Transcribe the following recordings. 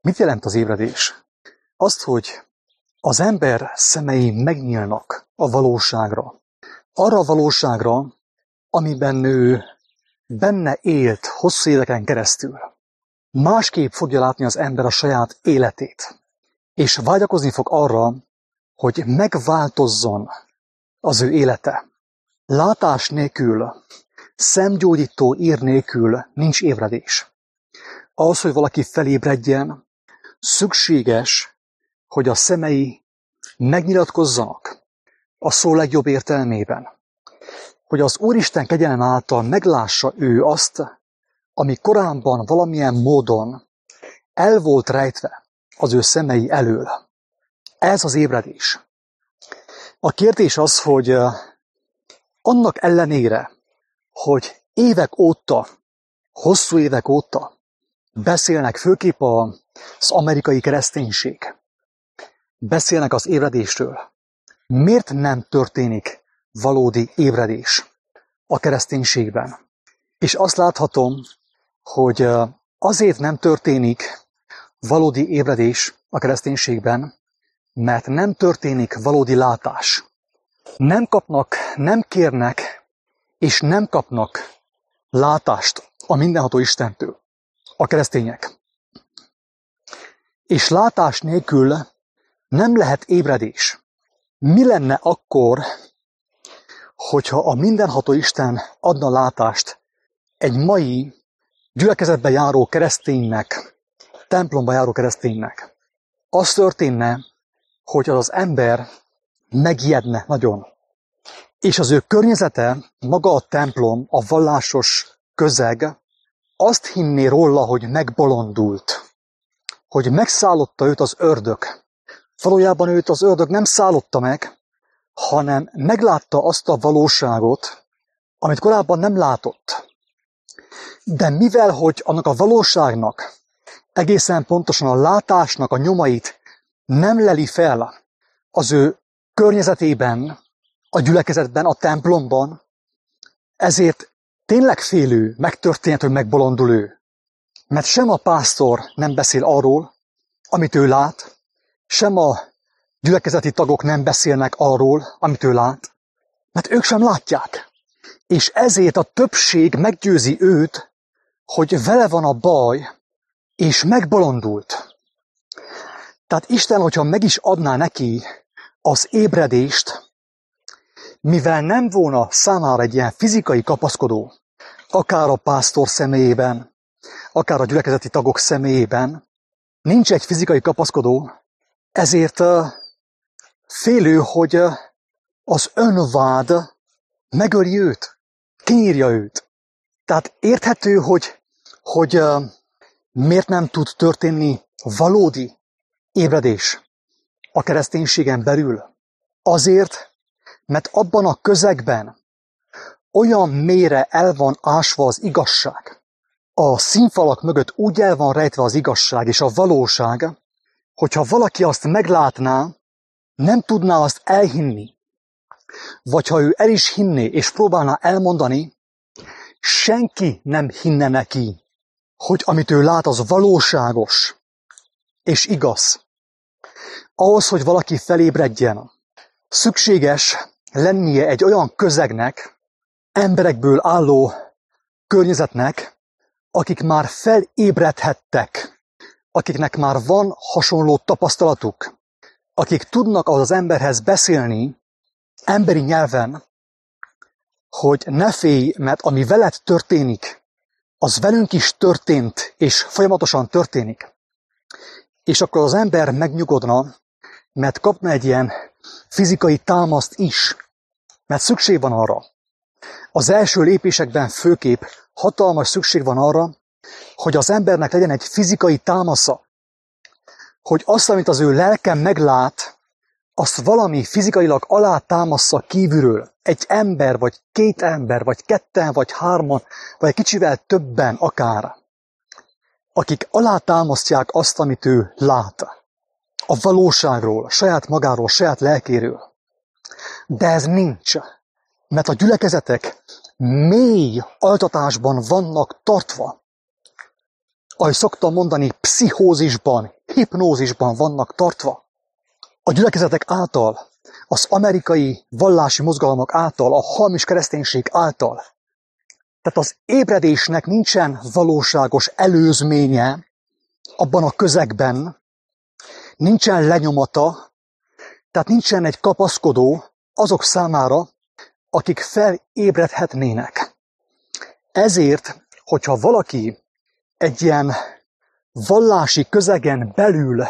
Mit jelent az ébredés? Azt, hogy az ember szemei megnyílnak a valóságra. Arra a valóságra, amiben ő benne élt hosszú éveken keresztül. Másképp fogja látni az ember a saját életét. És vágyakozni fog arra, hogy megváltozzon az ő élete. Látás nélkül, szemgyógyító ír nélkül nincs ébredés. Ahhoz, hogy valaki felébredjen, szükséges, hogy a szemei megnyilatkozzanak a szó legjobb értelmében. Hogy az Úristen kegyelme által meglássa ő azt, ami korábban valamilyen módon el volt rejtve az ő szemei elől. Ez az ébredés. A kérdés az, hogy annak ellenére, hogy évek óta, hosszú évek óta beszélnek főképp az amerikai kereszténység, beszélnek az ébredésről, miért nem történik valódi ébredés a kereszténységben? És azt láthatom, hogy azért nem történik valódi ébredés a kereszténységben, mert nem történik valódi látás. Nem kapnak, nem kérnek, és nem kapnak látást a mindenható Istentől a keresztények. És látás nélkül nem lehet ébredés. Mi lenne akkor, hogyha a mindenható Isten adna látást egy mai gyülekezetbe járó kereszténynek, templomba járó kereszténynek? Az történne, hogy az ember megijedne nagyon. És az ő környezete, maga a templom, a vallásos közeg azt hinné róla, hogy megbolondult, hogy megszállotta őt az ördög. Valójában őt az ördög nem szállotta meg, hanem meglátta azt a valóságot, amit korábban nem látott. De mivel, hogy annak a valóságnak, egészen pontosan a látásnak a nyomait nem leli fel az ő környezetében, a gyülekezetben, a templomban, ezért tényleg félő, megtörténhet, hogy megbolondul ő. Mert sem a pásztor nem beszél arról, amit ő lát, sem a gyülekezeti tagok nem beszélnek arról, amit ő lát, mert ők sem látják. És ezért a többség meggyőzi őt, hogy vele van a baj, és megbolondult. Tehát Isten, hogyha meg is adná neki az ébredést, mivel nem volna számára egy ilyen fizikai kapaszkodó, akár a pásztor személyében, akár a gyülekezeti tagok személyében, nincs egy fizikai kapaszkodó, ezért félő, hogy az önvád megöli őt, kinyírja őt. Tehát érthető, hogy miért nem tud történni valódi ébredés a kereszténységen belül. Azért, mert abban a közegben olyan mélyre el van ásva az igazság. A színfalak mögött úgy el van rejtve az igazság és a valóság, hogyha valaki azt meglátná, nem tudná azt elhinni. Vagy ha ő el is hinné és próbálná elmondani, senki nem hinne neki, hogy amit ő lát, az valóságos és igaz. Ahhoz, hogy valaki felébredjen, szükséges lennie egy olyan közegnek, emberekből álló környezetnek, akik már felébredhettek, akiknek már van hasonló tapasztalatuk, akik tudnak az emberhez beszélni emberi nyelven, hogy ne félj, mert ami veled történik, az velünk is történt, és folyamatosan történik. És akkor az ember megnyugodna, mert kapna egy ilyen fizikai támaszt is, mert szükség van arra. Az első lépésekben főképp hatalmas szükség van arra, hogy az embernek legyen egy fizikai támasza, hogy azt, amit az ő lelke meglát, azt valami fizikailag alátámassza kívülről. Egy ember, vagy két ember, vagy ketten, vagy hárman, vagy egy kicsivel többen akár, akik alátámasztják azt, amit ő lát. A valóságról, a saját magáról, a saját lelkéről. De ez nincs, mert a gyülekezetek mély altatásban vannak tartva. Ahogy szoktam mondani, pszichózisban, hipnózisban vannak tartva. A gyülekezetek által, az amerikai vallási mozgalmak által, a hamis kereszténység által. Tehát az ébredésnek nincsen valóságos előzménye abban a közegben, nincsen lenyomata, tehát nincsen egy kapaszkodó azok számára, akik felébredhetnének. Ezért, hogyha valaki egy ilyen vallási közegen belül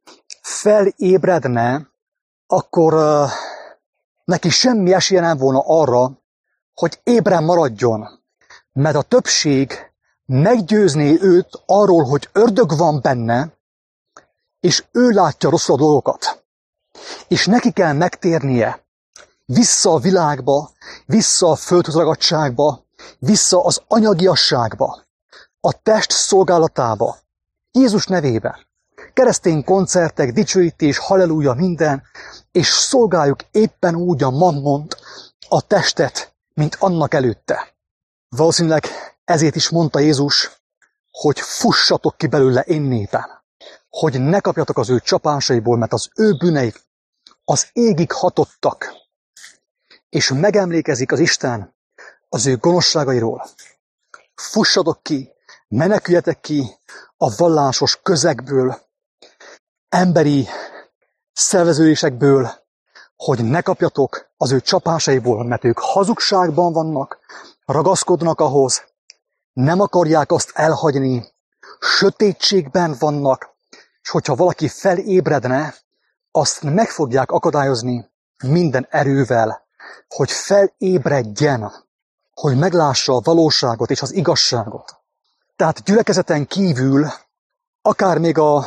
felébredne, akkor neki semmi esélye nem volna arra, hogy ébren maradjon. Mert a többség meggyőzné őt arról, hogy ördög van benne, és ő látja rosszul a dolgokat. És neki kell megtérnie vissza a világba, vissza a földhöz ragadtságba, vissza az anyagiasságba, a test szolgálatába, Jézus nevében. Keresztény koncertek, dicsőítés, halleluja, minden, és szolgáljuk éppen úgy a mammont, a testet, mint annak előtte. Valószínűleg ezért is mondta Jézus, hogy fussatok ki belőle én népem, hogy ne kapjatok az ő csapásaiból, mert az ő bűneik az égig hatottak, és megemlékezik az Isten az ő gonoszságairól. Fussatok ki, meneküljetek ki a vallásos közegből, emberi szerveződésekből, hogy ne kapjatok az ő csapásaiból, mert ők hazugságban vannak, ragaszkodnak ahhoz, nem akarják azt elhagyni, sötétségben vannak, és hogyha valaki felébredne, azt meg fogják akadályozni minden erővel, hogy felébredjen, hogy meglássa a valóságot és az igazságot. Tehát gyülekezeten kívül, akár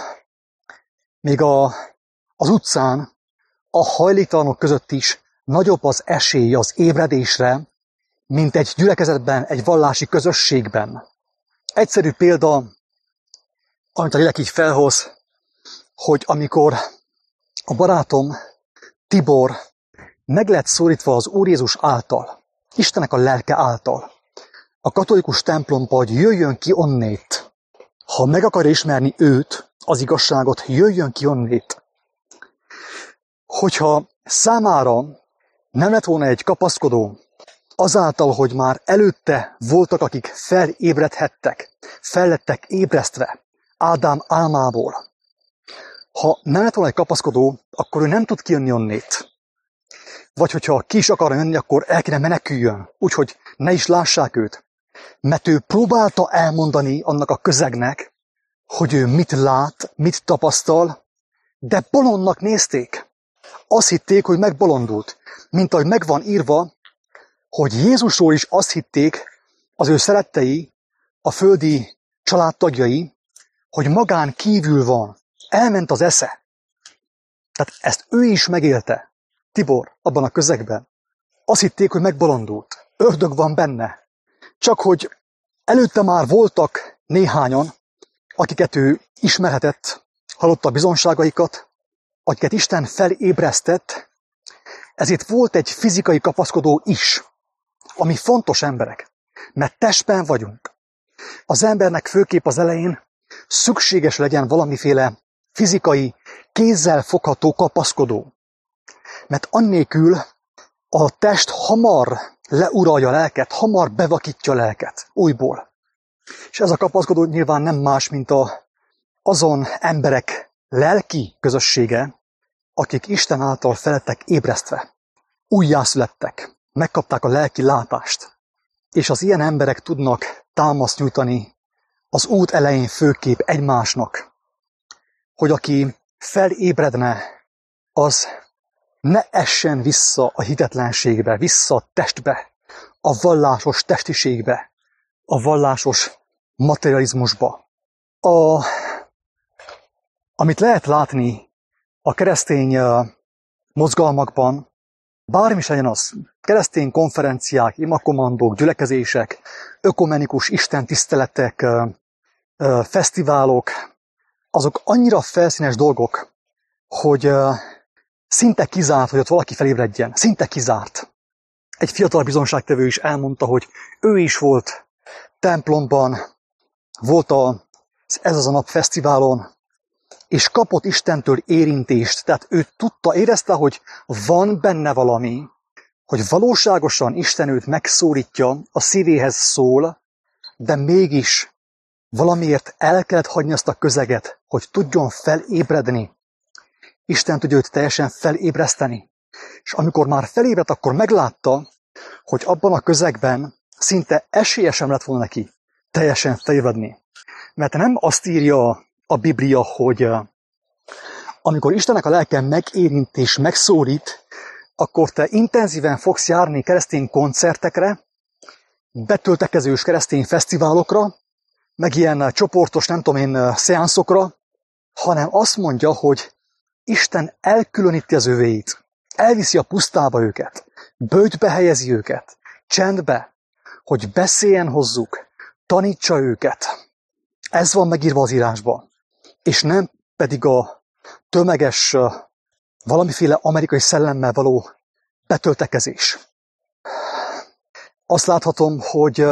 még az utcán, a hajléktalanok között is nagyobb az esély az ébredésre, mint egy gyülekezetben, egy vallási közösségben. Egyszerű példa, amit a lélek így felhoz, hogy amikor a barátom Tibor meg lett szólítva az Úr Jézus által, Istennek a lelke által, a katolikus templomba, hogy jöjjön ki onnét. Ha meg akarja ismerni őt, az igazságot, jöjjön ki onnét. Hogyha számára nem lett volna egy kapaszkodó, azáltal, hogy már előtte voltak, akik felébredhettek, fel lettek ébresztve Ádám álmából. Ha nem lett volna egy kapaszkodó, akkor ő nem tud kijönni onnét. Vagy hogyha ki is akar jönni, akkor el kéne meneküljön, úgyhogy ne is lássák őt. Mert ő próbálta elmondani annak a közegnek, hogy ő mit lát, mit tapasztal, de bolondnak nézték. Azt hitték, hogy megbolondult. Mint ahogy meg van írva, hogy Jézusról is azt hitték az ő szerettei, a földi családtagjai, hogy magán kívül van. Elment az esze. Tehát ezt ő is megélte, Tibor, abban a közegben. Azt hitték, hogy megbolondult. Ördög van benne. Csak hogy előtte már voltak néhányan, akiket ő ismerhetett, hallotta a bizonságaikat, akiket Isten felébresztett, ezért volt egy fizikai kapaszkodó is, ami fontos emberek, mert testben vagyunk. Az embernek főképp az elején szükséges legyen valamiféle fizikai, kézzel fogható kapaszkodó. Mert annélkül a test hamar leuralja a lelket, hamar bevakítja a lelket újból. És ez a kapaszkodó nyilván nem más, mint azon emberek lelki közössége, akik Isten által felettek ébresztve, újjászülettek, megkapták a lelki látást. És az ilyen emberek tudnak támaszt nyújtani az út elején főképp egymásnak, hogy aki felébredne, az ne essen vissza a hitetlenségbe, vissza a testbe, a vallásos testiségbe, a vallásos materializmusba. Amit lehet látni a keresztény mozgalmakban, bármi is legyen az, keresztény konferenciák, imakomandók, gyülekezések, ökumenikus istentiszteletek, fesztiválok, azok annyira felszínes dolgok, hogy szinte kizárt, hogy ott valaki felébredjen. Szinte kizárt. Egy fiatal bizonságtevő is elmondta, hogy ő is volt templomban, volt ez az a nap fesztiválon, és kapott Istentől érintést. Tehát ő tudta, érezte, hogy van benne valami, hogy valóságosan Isten őt megszólítja, a szívéhez szól, de mégis valamiért el kellett hagyni azt a közeget, hogy tudjon felébredni. Isten tudja őt teljesen felébreszteni. És amikor már felébredt, akkor meglátta, hogy abban a közegben szinte esélye sem lett volna neki teljesen felébredni. Mert nem azt írja a Biblia, hogy amikor Istennek a lelke megérint és megszólít, akkor te intenzíven fogsz járni keresztény koncertekre, betöltekezős keresztény fesztiválokra, meg ilyen csoportos, nem tudom én, szeánszokra, hanem azt mondja, hogy Isten elkülöníti az övéit, elviszi a pusztába őket, böjtbe helyezi őket, csendbe, hogy beszéljen hozzuk, tanítsa őket. Ez van megírva az írásban. És nem pedig a tömeges, valamiféle amerikai szellemmel való betöltekezés. Azt láthatom, hogy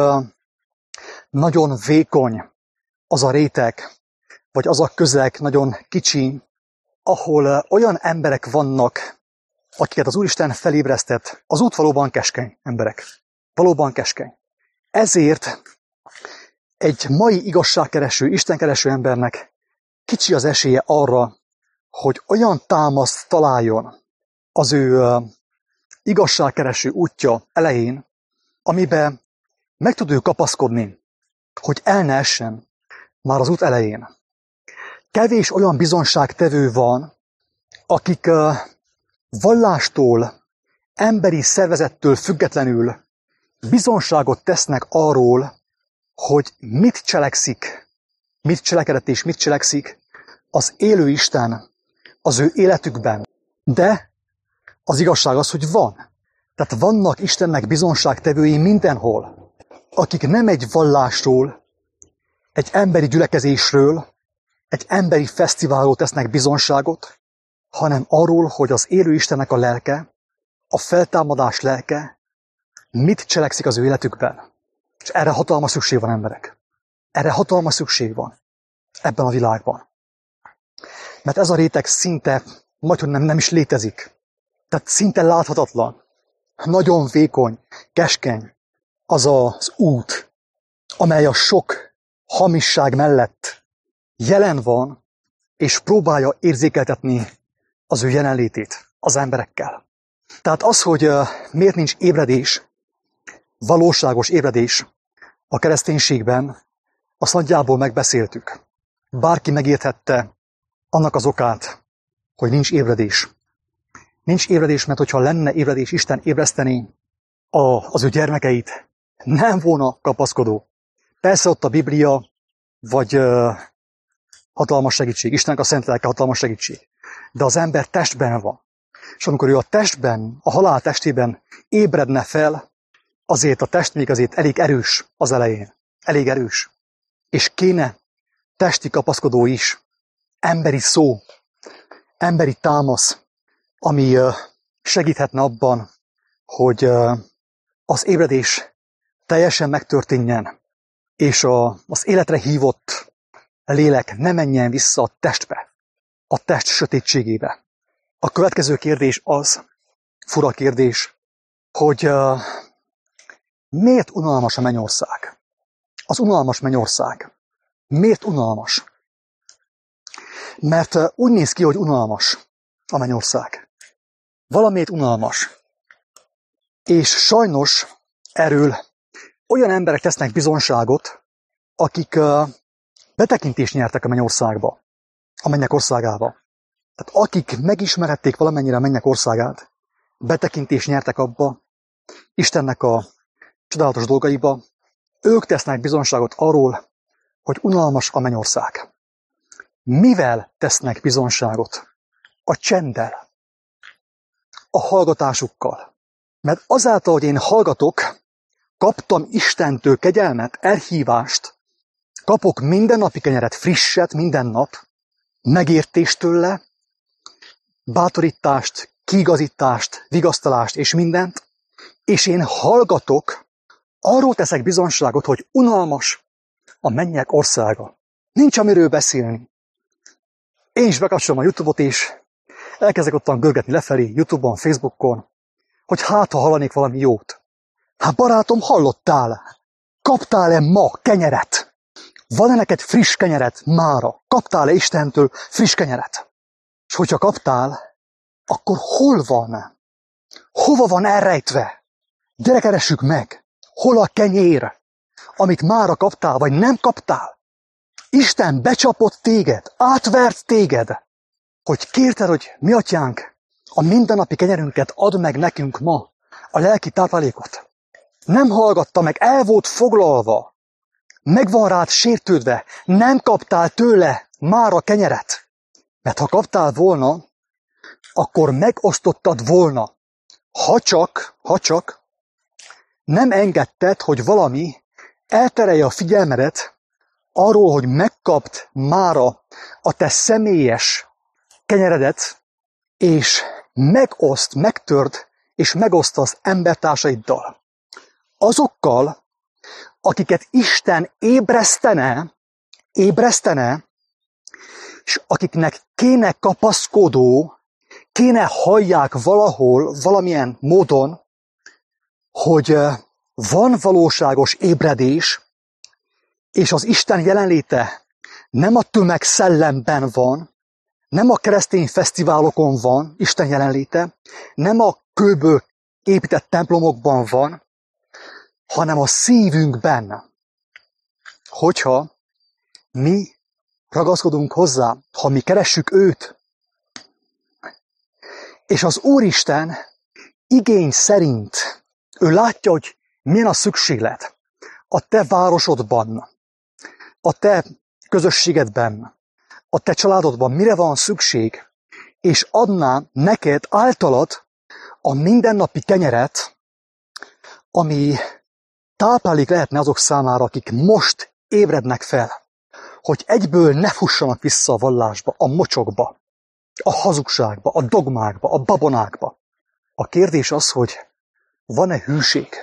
nagyon vékony az a réteg, vagy az a közeg nagyon kicsi, ahol olyan emberek vannak, akiket az Úristen felébresztett. Az út valóban keskeny emberek. Valóban keskeny. Ezért egy mai igazságkereső, istenkereső embernek kicsi az esélye arra, hogy olyan támaszt találjon az ő igazságkereső útja elején, amiben meg tud ő kapaszkodni, hogy el ne essen már az út elején. Kevés olyan bizonságtevő van, akik vallástól, emberi szervezettől függetlenül bizonságot tesznek arról, hogy mit cselekedett és mit cselekszik az élő Isten az ő életükben. De az igazság az, hogy van. Tehát vannak Istennek bizonságtevői mindenhol, akik nem egy vallásról, egy emberi gyülekezésről, egy emberi fesztiválról tesznek bizonságot, hanem arról, hogy az élő Istennek a lelke, a feltámadás lelke mit cselekszik az ő életükben. És erre hatalmas szükség van, emberek. Erre hatalmas szükség van ebben a világban. Mert ez a réteg szinte, majdhogy nem is létezik. Tehát szinte láthatatlan. Nagyon vékony, keskeny az az út, amely a sok hamisság mellett jelen van, és próbálja érzékeltetni az ő jelenlétét az emberekkel. Tehát az, hogy miért nincs ébredés, valóságos ébredés a kereszténységben, azt nagyjából megbeszéltük. Bárki megérthette annak az okát, hogy nincs ébredés. Nincs ébredés, mert hogyha lenne ébredés, Isten ébreszteni az ő gyermekeit, nem volna kapaszkodó. Persze ott a Biblia, vagy hatalmas segítség, Istennek a szent lelke hatalmas segítség. De az ember testben van. És amikor ő a testben, a halál testében ébredne fel, azért a test még azért elég erős az elején. Elég erős. És kéne testi kapaszkodó is. Emberi szó, emberi támasz, ami segíthetne abban, hogy az ébredés teljesen megtörténjen, és az életre hívott lélek ne menjen vissza a testbe, a test sötétségébe. A következő kérdés az, fura kérdés, hogy miért unalmas a mennyország? Az unalmas mennyország. Miért unalmas? Mert úgy néz ki, hogy unalmas a mennyország. Valamiért unalmas. És sajnos erről olyan emberek tesznek bizonságot, akik betekintést nyertek a mennyországba, a mennyek országába. Tehát akik megismerhették valamennyire a mennyek országát, betekintést nyertek abba, Istennek a csodálatos dolgaiba, ők tesznek bizonságot arról, hogy unalmas a mennyország. Mivel tesznek bizonságot? A csenddel, a hallgatásukkal. Mert azáltal, hogy én hallgatok, kaptam Istentől kegyelmet, elhívást, kapok mindennapi kenyeret, frisset minden nap, megértést tőle, bátorítást, kiigazítást, vigasztalást és mindent, és én hallgatok, arról teszek bizonságot, hogy unalmas a mennyek országa. Nincs amiről beszélni. én is bekapcsolom a YouTube-ot, és elkezdek ottan görgetni lefelé, YouTube-on, Facebookon, hogy hát, ha hallanék valami jót. Hát barátom, hallottál? Kaptál-e ma kenyeret? Van-e neked friss kenyeret mára? Kaptál-e Istentől friss kenyeret? És hogyha kaptál, akkor hol van? Hova van elrejtve? Gyere, keressük meg! Hol a kenyér, amit mára kaptál, vagy nem kaptál? Isten becsapott téged, átvert téged, hogy kérted, hogy mi atyánk, a mindennapi kenyerünket add meg nekünk ma, a lelki táplálékot. Nem hallgatta meg, el volt foglalva, meg van rád sértődve, nem kaptál tőle mára kenyeret. Mert ha kaptál volna, akkor megosztottad volna. Ha csak nem engedted, hogy valami elterelje a figyelmedet arról, hogy megkapt mára a te személyes kenyeredet, és megtörd, és megosztasz embertársaiddal. Azokkal, akiket Isten ébresztene, és akiknek kéne kapaszkodó, kéne hallják valahol, valamilyen módon, hogy van valóságos ébredés, és az Isten jelenléte nem a tömegszellemben van, nem a keresztény fesztiválokon van Isten jelenléte, nem a kőből épített templomokban van, hanem a szívünkben. Hogyha mi ragaszkodunk hozzá, ha mi keressük őt, és az Úristen igény szerint, ő látja, hogy milyen a szükséglet a te városodban, a te közösségedben, a te családodban, mire van szükség, és adná neked általad a mindennapi kenyeret, ami táplálék lehetne azok számára, akik most ébrednek fel, hogy egyből ne fussanak vissza a vallásba, a mocsokba, a hazugságba, a dogmákba, a babonákba. A kérdés az, hogy van-e hűség?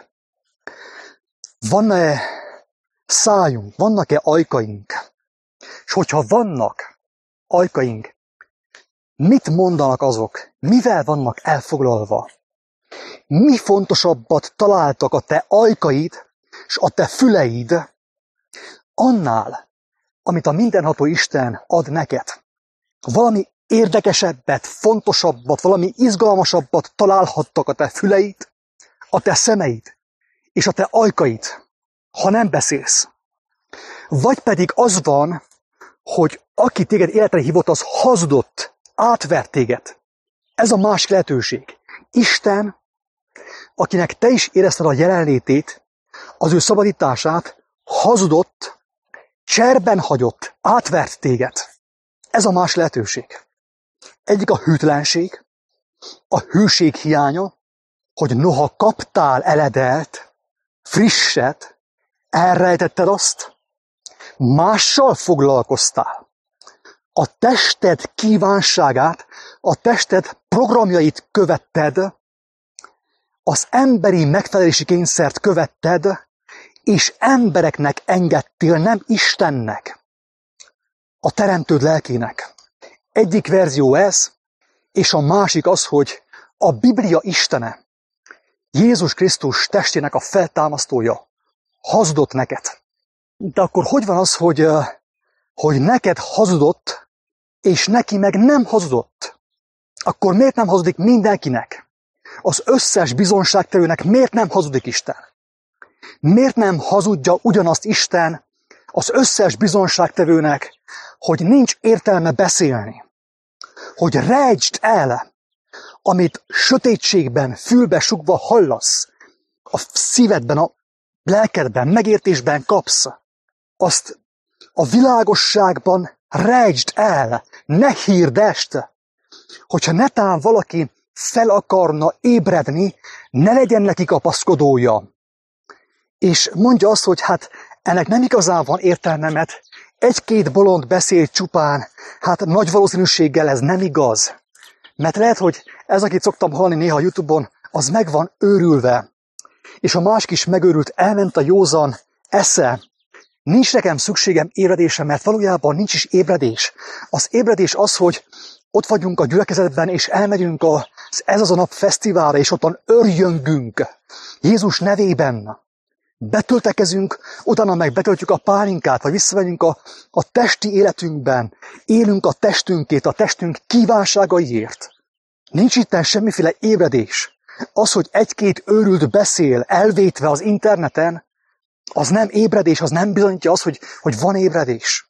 Van-e szájunk? Vannak-e ajkaink? És hogyha vannak ajkaink, mit mondanak azok? Mivel vannak elfoglalva? Mi fontosabbat találtak a te ajkaid és a te füleid annál, amit a mindenható Isten ad neked? Valami érdekesebbet, fontosabbat, valami izgalmasabbat találhattak a te füleid, a te szemeid és a te ajkaid, ha nem beszélsz. Vagy pedig az van, hogy aki téged életre hívott, az hazudott, átvert téged. Ez a másik lehetőség. Isten, akinek te is érezted a jelenlétét, az ő szabadítását, hazudott, cserben hagyott, átvert téged. Ez a más lehetőség. Egyik a hűtlenség, a hűség hiánya, hogy noha kaptál eledelt, frisset, elrejtetted azt, mással foglalkoztál. A tested kívánságát, a tested programjait követted, az emberi megfelelési kényszert követted, és embereknek engedtél, nem Istennek, a teremtőd lelkének. Egyik verzió ez, és a másik az, hogy a Biblia Istene, Jézus Krisztus testének a feltámasztója hazudott neked. De akkor hogy van az, hogy neked hazudott, és neki meg nem hazudott? Akkor miért nem hazudik mindenkinek? Az összes bizonságtevőnek miért nem hazudik Isten? Miért nem hazudja ugyanazt Isten az összes bizonságtevőnek, hogy nincs értelme beszélni? Hogy rejtsd el, amit sötétségben, fülbe sugva hallasz, a szívedben, a lelkedben, megértésben kapsz. Azt a világosságban rejtsd el, ne hirdest, hogyha netán valaki fel akarna ébredni, ne legyen neki kapaszkodója. És mondja azt, hogy hát ennek nem igazán van értelme, mert egy-két bolond beszél csupán, hát nagy valószínűséggel ez nem igaz. Mert lehet, hogy ez, akit szoktam hallani néha a YouTube-on, az meg van őrülve. És a másik is megőrült, elment a józan esze, Nincs nekem szükségem ébredésre, mert valójában nincs is ébredés. Az ébredés az, hogy ott vagyunk a gyülekezetben, és elmegyünk Ez az a nap fesztiválra, és ottan örjöngünk Jézus nevében. Betöltekezünk, utána meg betöltjük a pálinkát, vagy visszamegyünk a testi életünkben. Élünk a testünkét, a testünk kívánságaiért. Nincs itten semmiféle ébredés. Az, hogy egy-két őrült beszél elvétve az interneten, az nem ébredés, az nem bizonyítja azt, hogy van ébredés.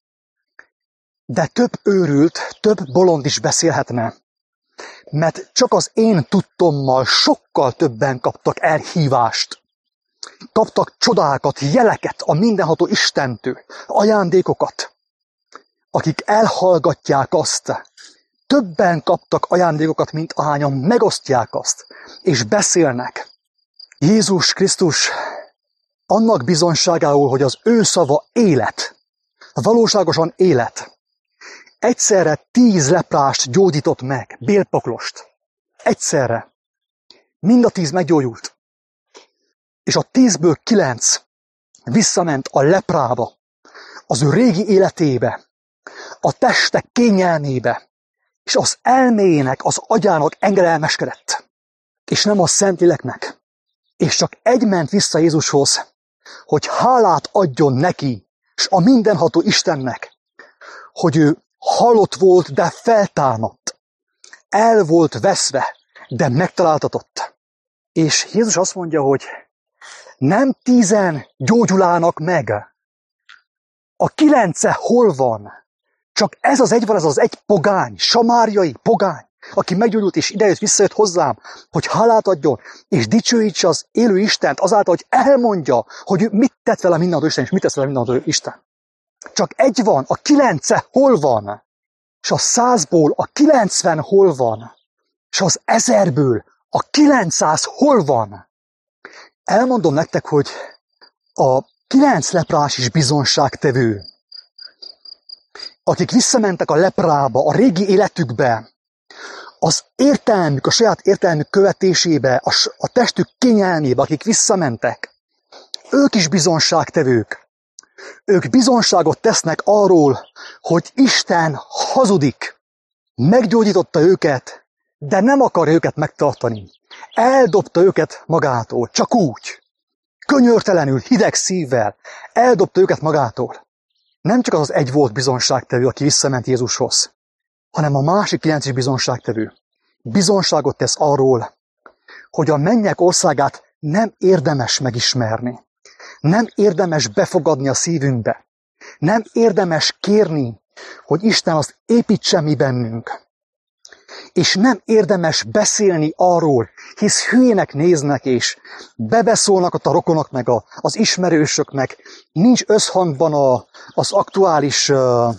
De több őrült, több bolond is beszélhetne. Mert csak az én tudtommal sokkal többen kaptak elhívást. Kaptak csodákat, jeleket a mindenható Istentől, ajándékokat. Akik elhallgatják azt, többen kaptak ajándékokat, mint ahányan megosztják azt, és beszélnek. Jézus Krisztus annak bizonyságául, hogy az ő szava élet, valóságosan élet. Egyszerre 10 leprást gyógyított meg, bélpoklost. Egyszerre. Mind a 10 meggyógyult. És a 10-ből 9 visszament a leprába, az ő régi életébe, a teste kényelmébe, és az elméjének, az agyának engedelmeskedett, és nem a Szentléleknek. És csak egy ment vissza Jézushoz, hogy hálát adjon neki, és a mindenható Istennek, hogy ő halott volt, de feltámadt. El volt veszve, de megtaláltatott. És Jézus azt mondja, hogy nem 10 gyógyulának meg. A 9 hol van? Csak ez az egy van, ez az egy pogány, samáriai pogány, aki meggyógyult és idejött, visszajött hozzám, hogy hálát adjon, és dicsőítse az élő Istent azáltal, hogy elmondja, hogy ő mit tett vele mindenható Isten, és mit tesz vele mindenható Isten. Csak egy van, a 9 hol van? És a 100-ból a 90 hol van? És az 1000-ből a 900 hol van? Elmondom nektek, hogy a 9 leprás is bizonságtevő. Akik visszamentek a leprába, a régi életükbe, az értelmük, a saját értelmük követésébe, a testük kényelmébe, akik visszamentek, ők is bizonságtevők. Ők bizonságot tesznek arról, hogy Isten hazudik. Meggyógyította őket, de nem akar őket megtartani. Eldobta őket magától, csak úgy. Könyörtelenül, hideg szívvel. Eldobta őket magától. Nem csak az egy volt bizonságtevő, aki visszament Jézushoz, hanem a másik 9 is bizonságtevő. Bizonságot tesz arról, hogy a mennyek országát nem érdemes megismerni. Nem érdemes befogadni a szívünkbe. Nem érdemes kérni, hogy Isten azt építse mi bennünk. És nem érdemes beszélni arról, hisz hülyének néznek, és bebeszólnak ott a rokonok, meg az ismerősök, meg nincs összhangban az aktuális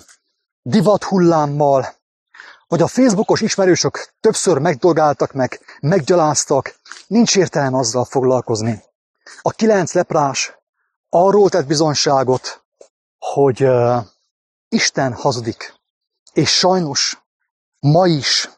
divat hullámmal, vagy a Facebookos ismerősök többször megdolgáltak, meg meggyaláztak, nincs értelme azzal foglalkozni. A 9 leprás arról tett bizonyságot, hogy Isten hazudik. És sajnos ma is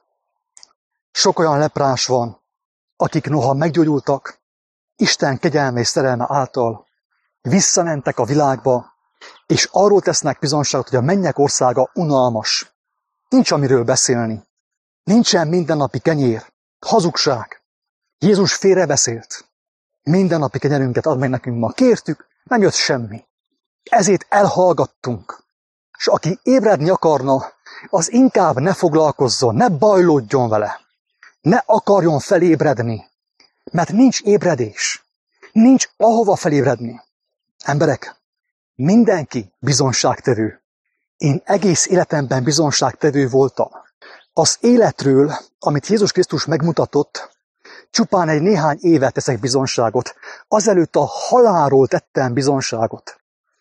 sok olyan leprás van, akik noha meggyógyultak, Isten kegyelme és szerelme által visszamentek a világba, és arról tesznek bizonyságot, hogy a mennyek országa unalmas. Nincs amiről beszélni. Nincsen mindennapi kenyér. Hazugság. Jézus félrebeszélt. Mindennapi kenyerünket ad meg nekünk ma. Kértük, nem jött semmi. Ezért elhallgattunk. És aki ébredni akarna, az inkább ne foglalkozzon, ne bajlódjon vele. Ne akarjon felébredni, mert nincs ébredés. Nincs ahova felébredni. Emberek, mindenki bizonságtevő. Én egész életemben bizonságtevő voltam. Az életről, amit Jézus Krisztus megmutatott, csupán egy néhány évet teszek bizonságot. Azelőtt a halálról tettem bizonságot.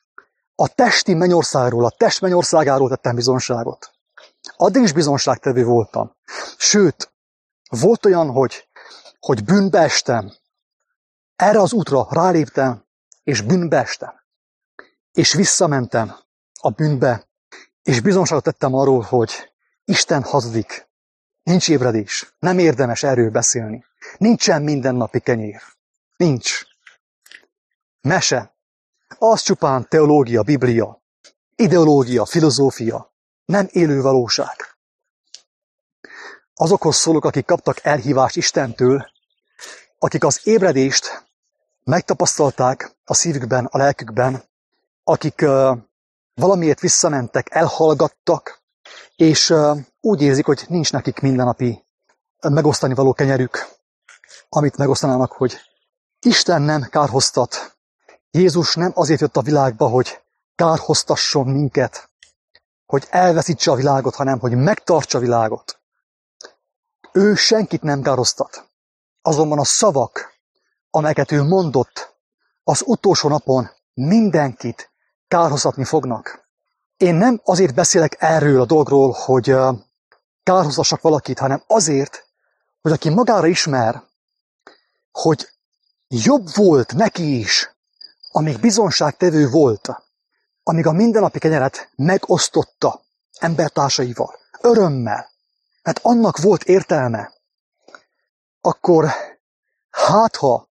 A testi mennyországról, a test mennyországáról tettem bizonságot. Addig is bizonságtevő voltam. Sőt, volt olyan, hogy bűnbe estem. Erre az útra ráléptem, és bűnbe estem. És visszamentem a bűnbe, és bizonságot tettem arról, hogy Isten hazudik. Nincs ébredés. Nem érdemes erről beszélni. Nincsen mindennapi kenyér. Nincs. Mese. az csupán teológia, biblia, ideológia, filozófia, nem élő valóság. Azokhoz szólok, akik kaptak elhívást Istentől, akik az ébredést megtapasztalták a szívükben, a lelkükben, akik valamiért visszamentek, elhallgattak, és úgy érzik, hogy nincs nekik mindennapi megosztani való kenyerük, amit megosztanának, hogy Isten nem kárhoztat. Jézus nem azért jött a világba, hogy kárhoztasson minket, hogy elveszítse a világot, hanem hogy megtartsa a világot. Ő senkit nem kárhoztat. Azonban a szavak, amelyeket ő mondott, az utolsó napon mindenkit kárhoztatni fognak. Én nem azért beszélek erről a dolgról, hogy kárhoztassak valakit, hanem azért, hogy aki magára ismer, hogy jobb volt neki is, amíg bizonságtevő volt, amíg a mindennapi kenyeret megosztotta embertársaival, örömmel, mert annak volt értelme, akkor hát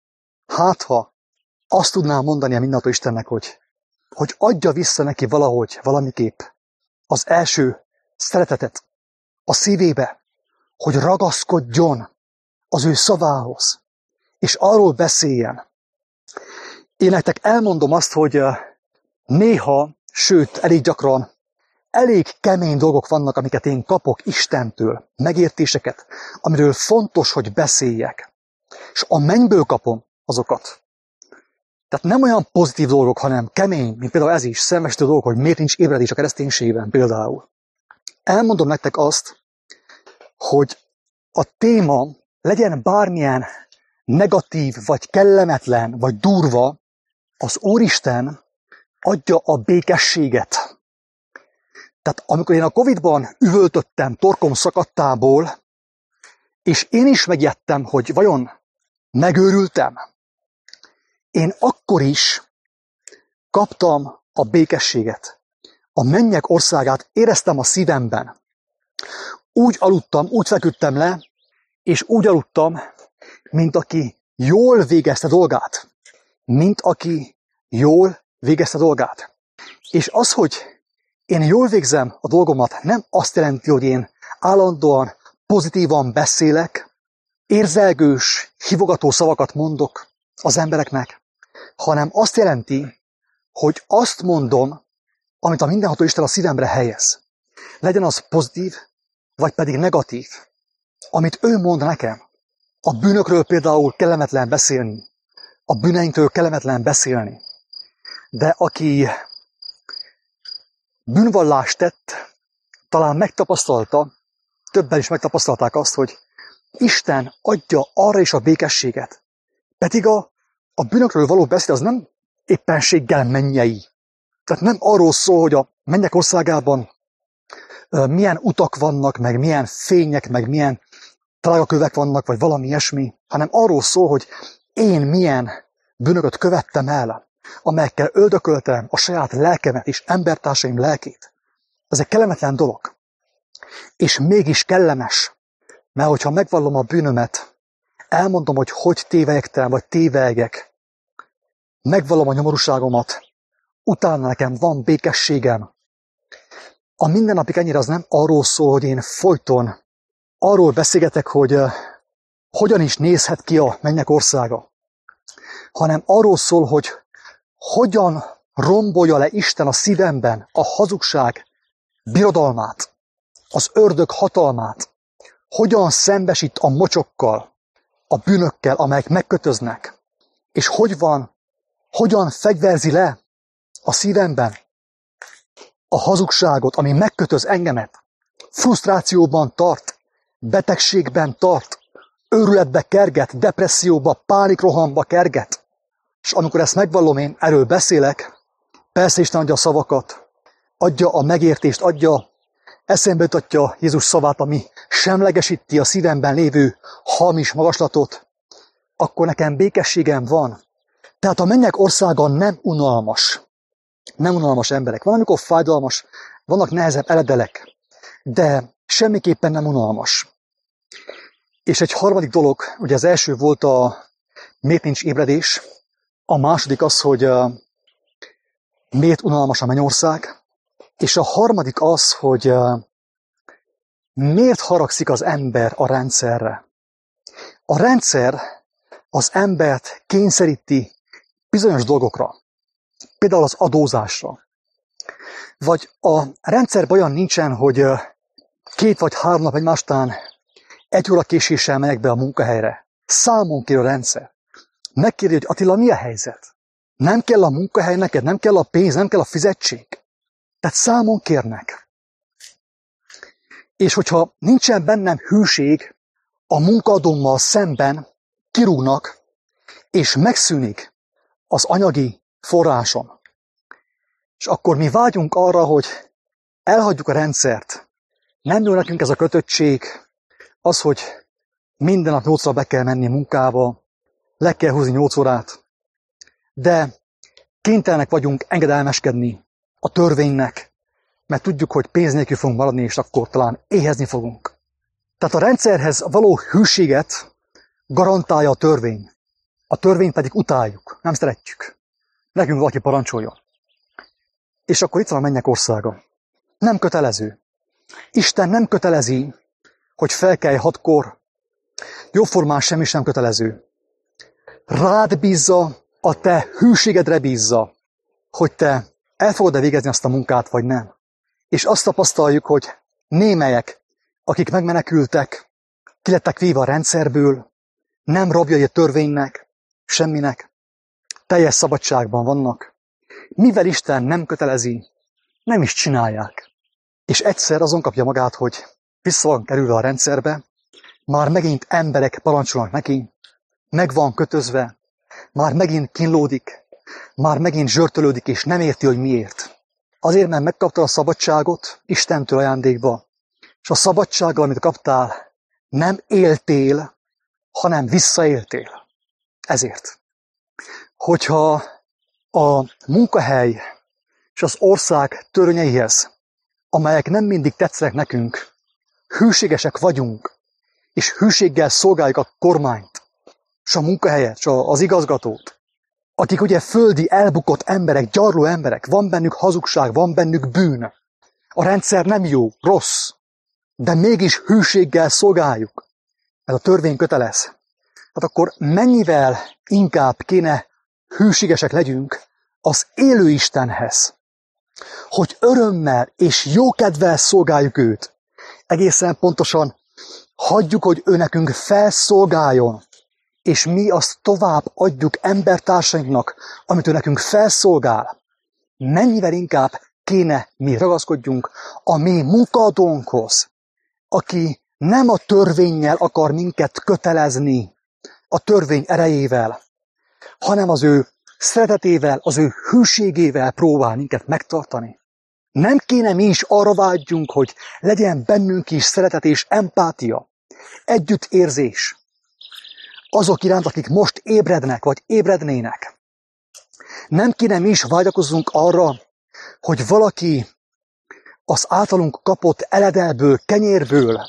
ha azt tudnám mondani a mindenható Istennek, hogy adja vissza neki valahogy, valamiképp az első szeretetet a szívébe, hogy ragaszkodjon az ő szavához, és arról beszéljen. Én nektek elmondom azt, hogy néha, sőt, elég gyakran, elég kemény dolgok vannak, amiket én kapok Istentől, megértéseket, amiről fontos, hogy beszéljek. És a mennyből kapom azokat. Tehát nem olyan pozitív dolgok, hanem kemény, mint például ez is, szembesítő dolgok, hogy miért nincs ébredés a kereszténységben például. Elmondom nektek azt, hogy a téma legyen bármilyen negatív, vagy kellemetlen, vagy durva, az Úristen adja a békességet. Tehát amikor én a Covid-ban üvöltöttem torkom szakadtából, és én is megijedtem, hogy vajon megőrültem, én akkor is kaptam a békességet. A mennyek országát éreztem a szívemben. Úgy aludtam, úgy feküdtem le, és úgy aludtam, mint aki jól végezte dolgát. És az, hogy én jól végzem a dolgomat, nem azt jelenti, hogy én állandóan pozitívan beszélek, érzelgős, hívogató szavakat mondok az embereknek, hanem azt jelenti, hogy azt mondom, amit a mindenható Isten a szívemre helyez. Legyen az pozitív, vagy pedig negatív. Amit ő mond nekem. A bűnökről például kellemetlen beszélni. A bűneinktől kellemetlen beszélni. De aki bűnvallást tett, talán megtapasztalta, többen is megtapasztalták azt, hogy Isten adja arra is a békességet. Pedig a bűnökről való beszéd az nem éppenséggel mennyei. Tehát nem arról szól, hogy a mennyek országában milyen utak vannak, meg milyen fények, meg milyen trágakövek vannak, vagy valami ilyesmi, hanem arról szól, hogy én milyen bűnöket követtem el, amelyekkel öldököltem a saját lelkemet és embertársaim lelkét. Ez egy kellemetlen dolog. És mégis kellemes, mert hogyha megvallom a bűnömet, elmondom, hogy tévelyegtem, vagy tévelyegek, megvallom a nyomorúságomat, utána nekem van békességem. A mindennapi kenyér az nem arról szól, hogy én folyton arról beszélgetek, hogy hogyan is nézhet ki a mennyek országa, hanem arról szól, hogy hogyan rombolja le Isten a szívemben a hazugság birodalmát, az ördög hatalmát, hogyan szembesít a mocsokkal, a bűnökkel, amelyek megkötöznek, és hogyan fegyverzi le a szívemben a hazugságot, ami megkötöz engemet, frusztrációban tart, betegségben tart, őrületbe kerget, depresszióba, pánikrohamba kerget. És amikor ezt megvallom, én erről beszélek, persze Isten adja a szavakat, adja a megértést, eszembe jutatja Jézus szavát, ami semlegesíti a szívemben lévő hamis magaslatot, akkor nekem békességem van. Tehát a mennyek országa nem unalmas. Nem unalmas emberek. Van, amikor fájdalmas, vannak nehezebb eledelek, de semmiképpen nem unalmas. És egy harmadik dolog, ugye az első volt miért nincs ébredés, a második az, hogy miért unalmas a mennyország, és a harmadik az, hogy miért haragszik az ember a rendszerre. A rendszer az embert kényszeríti bizonyos dolgokra, például az adózásra. Vagy a rendszerben olyan nincsen, hogy 2 vagy 3 nap egymás után 1 óra késéssel megyek be a munkahelyre. Számon kér a rendszer. Megkérdezi, hogy Attila, mi a helyzet? Nem kell a munkahely neked, nem kell a pénz, nem kell a fizetség. Tehát számon kérnek. És hogyha nincsen bennem hűség, a munkaadómmal szemben kirúgnak, és megszűnik az anyagi forrásom. És akkor mi vágyunk arra, hogy elhagyjuk a rendszert. Nem jó nekünk ez a kötöttség, az, hogy minden nap 8-ra be kell menni munkába, le kell húzni 8 órát, de kénytelenek vagyunk engedelmeskedni a törvénynek, mert tudjuk, hogy pénz nélkül fogunk maradni, és akkor talán éhezni fogunk. Tehát a rendszerhez való hűséget garantálja a törvény. A törvényt pedig utáljuk, nem szeretjük. Nekünk valaki parancsoljon. És akkor itt van a mennyek országa. Nem kötelező. Isten nem kötelezi, hogy felkelj 6-kor. Jóformán semmi sem kötelező. Rád bízza, a te hűségedre bízza, hogy te el fogod-e végezni azt a munkát, vagy nem. És azt tapasztaljuk, hogy némelyek, akik megmenekültek, ki lettek véve a rendszerből, nem rabjai a törvénynek, semminek, teljes szabadságban vannak. Mivel Isten nem kötelezi, nem is csinálják. És egyszer azon kapja magát, hogy vissza van kerülve a rendszerbe, már megint emberek parancsolnak neki, meg van kötözve, már megint kínlódik, már megint zsörtölődik, és nem érti, hogy miért. Azért, mert megkaptad a szabadságot Istentől ajándékba, és a szabadsággal, amit kaptál, nem éltél, hanem visszaéltél. Ezért. Hogyha a munkahely és az ország törvényeihez, amelyek nem mindig tetszenek nekünk, hűségesek vagyunk, és hűséggel szolgáljuk a kormányt, és a munkahelyet, és az igazgatót, akik ugye földi elbukott emberek, gyarló emberek, van bennük hazugság, van bennük bűn. A rendszer nem jó, rossz, de mégis hűséggel szolgáljuk. Ez a törvény kötelez. Hát akkor mennyivel inkább kéne hűségesek legyünk az élő Istenhez, hogy örömmel és jókedvel szolgáljuk őt. Egészen pontosan hagyjuk, hogy ő nekünk felszolgáljon, és mi azt tovább adjuk embertársainknak, amit ő nekünk felszolgál. Mennyivel inkább kéne mi ragaszkodjunk a mi munkaadónkhoz, aki nem a törvénnyel akar minket kötelezni, a törvény erejével, hanem az ő szeretetével, az ő hűségével próbál minket megtartani. Nem kéne mi is arra vágyjunk, hogy legyen bennünk is szeretet és empátia, együttérzés azok iránt, akik most ébrednek, vagy ébrednének. Nem kéne mi is vágyakozzunk arra, hogy valaki az általunk kapott eledelből, kenyérből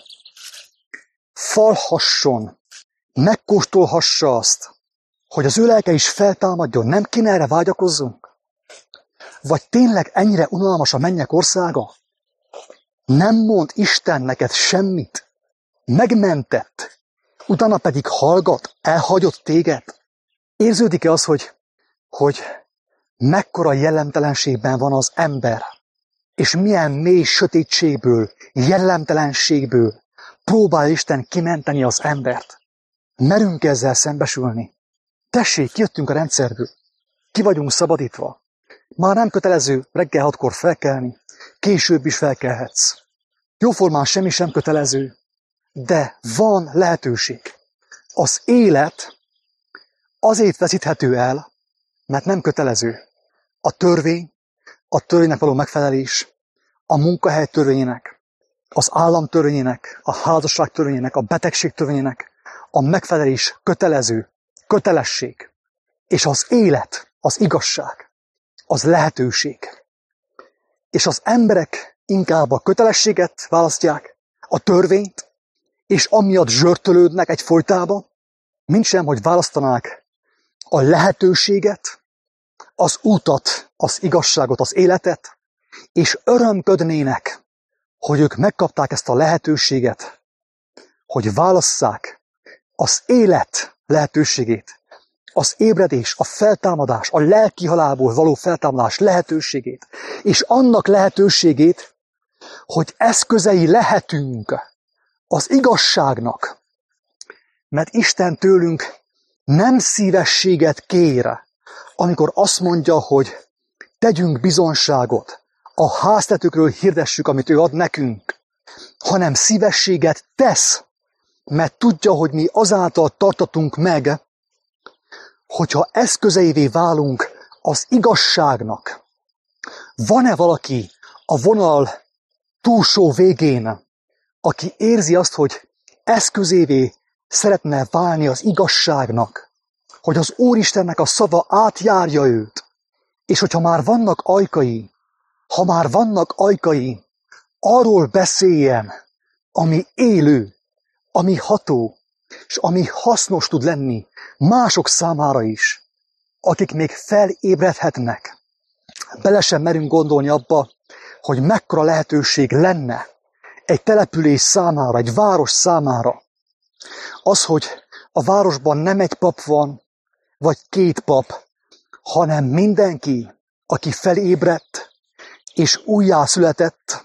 falhasson, megkóstolhassa azt, hogy az ő lelke is feltámadjon. Nem kéne erre vágyakozzunk? Vagy tényleg ennyire unalmas a mennyek országa? Nem mond Isten neked semmit? Megmentett, utána pedig hallgat, elhagyott téged? Érződik-e az, hogy mekkora jellemtelenségben van az ember, és milyen mély sötétségből, jellemtelenségből próbál Isten kimenteni az embert? Merünk ezzel szembesülni? Tessék, kijöttünk a rendszerből, ki vagyunk szabadítva. Már nem kötelező reggel 6-kor felkelni, később is felkelhetsz. Jóformán semmi sem kötelező, de van lehetőség. Az élet azért veszíthető el, mert nem kötelező. A törvénynek való megfelelés, a munkahely törvényének, az állam törvényének, a házasság törvényének, a betegség törvényének, a megfelelés kötelesség. És az élet, az igazság, az lehetőség. És az emberek inkább a kötelességet választják, a törvényt, és amiatt zsörtölődnek egyfolytában, mintsem, hogy választanák a lehetőséget, az útat, az igazságot, az életet, és örömködnének, hogy ők megkapták ezt a lehetőséget, hogy válasszák az élet lehetőségét, az ébredés, a feltámadás, a lelki halálból való feltámadás lehetőségét, és annak lehetőségét, hogy eszközei lehetünk az igazságnak, mert Isten tőlünk nem szívességet kér, amikor azt mondja, hogy tegyünk bizonságot, a háztetőkről hirdessük, amit ő ad nekünk, hanem szívességet tesz, mert tudja, hogy mi azáltal tartatunk meg, hogyha eszközeivé válunk az igazságnak. Van-e valaki a vonal túlsó végén, aki érzi azt, hogy eszközévé szeretne válni az igazságnak, hogy az Úristennek a szava átjárja őt, és hogyha már vannak ajkai, ha már vannak ajkai, arról beszéljen, ami élő, ami ható, és ami hasznos tud lenni mások számára is, akik még felébredhetnek. Bele sem merünk gondolni abba, hogy mekkora lehetőség lenne egy település számára, egy város számára. Az, hogy a városban nem egy pap van, vagy két pap, hanem mindenki, aki felébredt, és újjászületett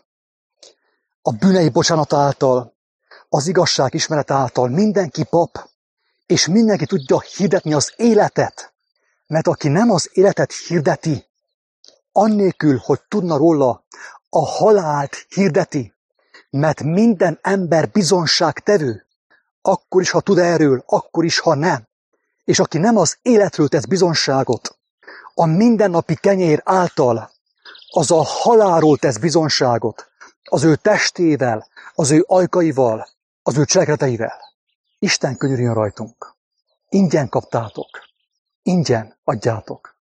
a bűnei bocsánat által, az igazság ismeret által, mindenki pap, és mindenki tudja hirdetni az életet, mert aki nem az életet hirdeti, annélkül, hogy tudna róla, a halált hirdeti, mert minden ember bizonságtevő, akkor is, ha tud erről, akkor is, ha nem. És aki nem az életről tesz bizonságot, a mindennapi kenyér által, az a halálról tesz bizonságot, az ő testével, az ő ajkaival, az ő cselekedeteivel. Isten könyörüljön rajtunk. Ingyen kaptátok, ingyen adjátok.